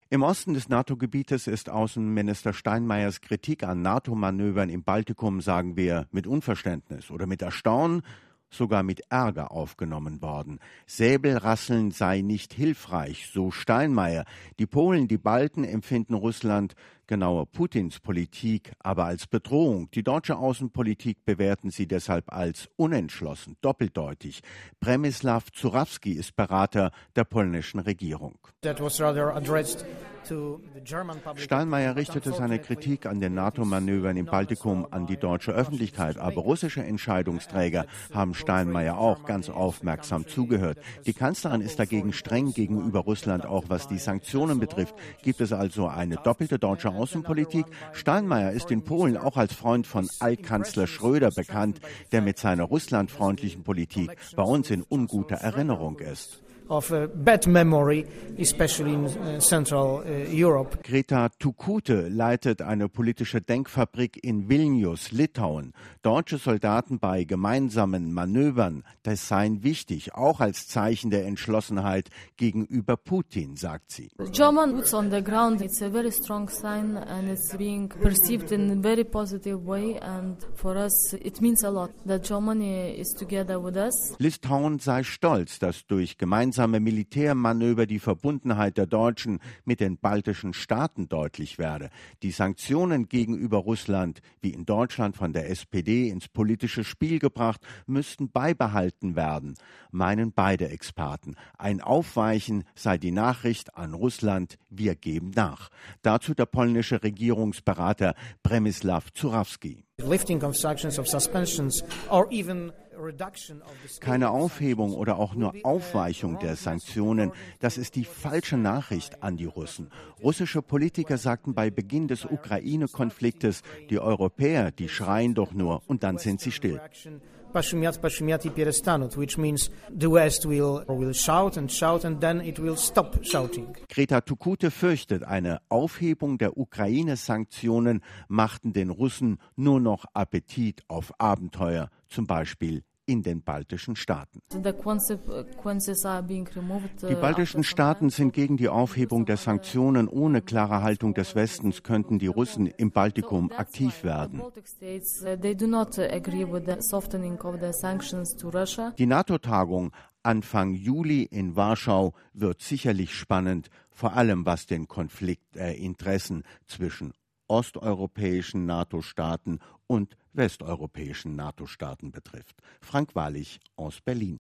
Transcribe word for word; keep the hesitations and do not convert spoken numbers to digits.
Im Osten des NATO-Gebietes ist Außenminister Steinmeiers Kritik an NATO-Manövern im Baltikum, sagen wir, mit Unverständnis oder mit Erstaunen, sogar mit Ärger aufgenommen worden. Säbelrasseln sei nicht hilfreich, so Steinmeier. Die Polen, die Balten empfinden Russland, genauer Putins Politik, aber als Bedrohung. Die deutsche Außenpolitik bewerten sie deshalb als unentschlossen, doppeldeutig. Przemysław Zurawski ist Berater der polnischen Regierung. Steinmeier richtete seine Kritik an den NATO-Manövern im Baltikum an die deutsche Öffentlichkeit, aber russische Entscheidungsträger haben Steinmeier auch ganz aufmerksam zugehört. Die Kanzlerin ist dagegen streng gegenüber Russland, auch was die Sanktionen betrifft. Gibt es also eine doppelte deutsche Außenpolitik? Steinmeier ist in Polen auch als Freund von Altkanzler Schröder bekannt, der mit seiner russlandfreundlichen Politik bei uns in unguter Erinnerung ist. Of a bad memory, especially in uh, Central uh, Europe. Greta Tukute leitet eine politische Denkfabrik in Vilnius, Litauen. Deutsche Soldaten bei gemeinsamen Manövern, das seien wichtig, auch als Zeichen der Entschlossenheit gegenüber Putin, sagt sie. German boots on the ground, it's a very strong sign and it's being perceived in a very positive way, and for us it means a lot that Germany is together with us. Litauen sei stolz, dass durch gemeinsame Militärmanöver die Verbundenheit der Deutschen mit den baltischen Staaten deutlich werde. Die Sanktionen gegenüber Russland, wie in Deutschland von der S P D ins politische Spiel gebracht, müssten beibehalten werden, meinen beide Experten. Ein Aufweichen sei die Nachricht an Russland, wir geben nach. Dazu der polnische Regierungsberater Przemysław Zurawski. Lifting of sanctions, of suspensions, or even Keine Aufhebung oder auch nur Aufweichung der Sanktionen, das ist die falsche Nachricht an die Russen. Russische Politiker sagten bei Beginn des Ukraine-Konfliktes, die Europäer, die schreien doch nur und dann sind sie still. Which means the West will, will shout and shout and then it will stop shouting. Greta Tukute fürchtet, eine Aufhebung der Ukraine-Sanktionen machten den Russen nur noch Appetit auf Abenteuer, zum Beispiel in den baltischen Staaten. Die baltischen Staaten sind gegen die Aufhebung der Sanktionen. Ohne klare Haltung des Westens könnten die Russen im Baltikum aktiv werden. Die NATO-Tagung Anfang Juli in Warschau wird sicherlich spannend, vor allem was den Konflikt der Interessen zwischen osteuropäischen NATO-Staaten und westeuropäischen NATO-Staaten betrifft. Frank Wahrlich aus Berlin.